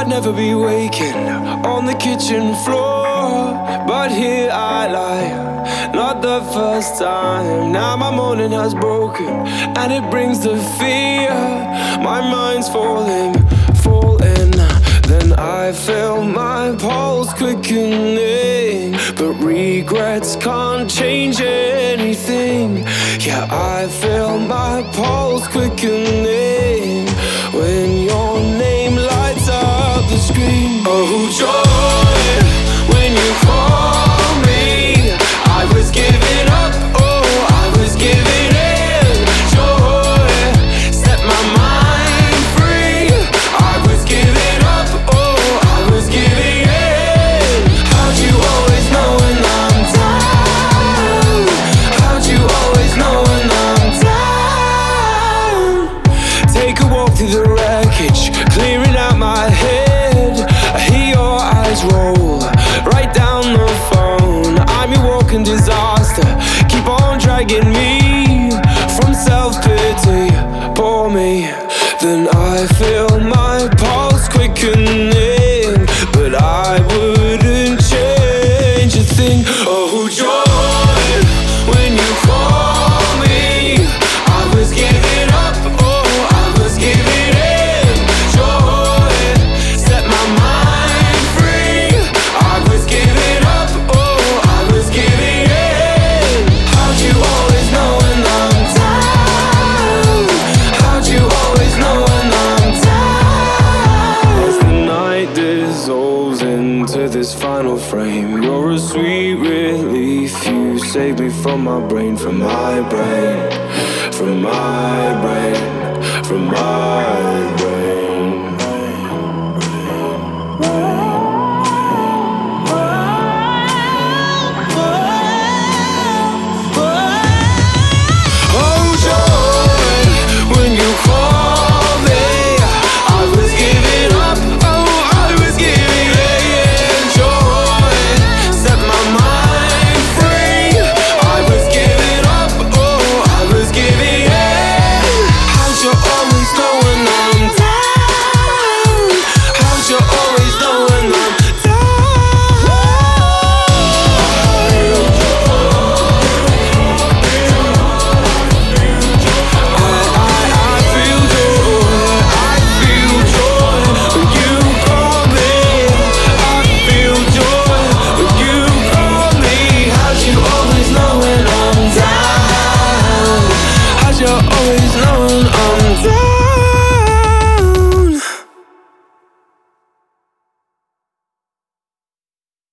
I'd never be waking on the kitchen floor, but here I lie, not the first time. Now my morning has broken, and it brings the fear. My mind's falling. Then I feel my pulse quickening, but regrets can't change anything. Yeah, I feel my pulse quickening when your name lights up the screen. Oh, joy, when you call me, I was giving up, oh, I was giving in. Joy, set my mind free. I was giving up, oh, I was giving in. How'd you always know when I'm down? How'd you always know when I'm down? Take a walk through the wreckage, clearing out my head. I hear your eyes roll right down the phone. I'm your walking disaster, keep on dragging me from self-pity. Pour me, then I feel my pulse quickening, but I wouldn't change a thing. Oh, joy, when you call me, I was giving up, oh, I was giving in. Joy, set my mind free. I was giving up, oh, I was giving in. How'd you always know when I'm down? How'd you always know when I'm down? As the night dissolves into this final frame, you're a sweet relief. You save me from my brain, from my brain, from my brain, from my brain.